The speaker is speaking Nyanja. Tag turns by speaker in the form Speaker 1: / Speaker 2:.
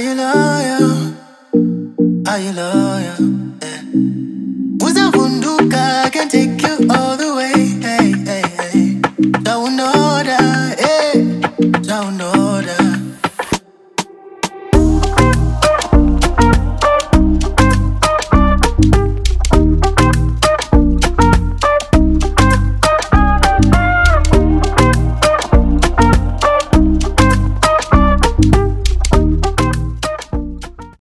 Speaker 1: you loyal? Are you loyal? Yeah. Uzavunduka, I can take you all the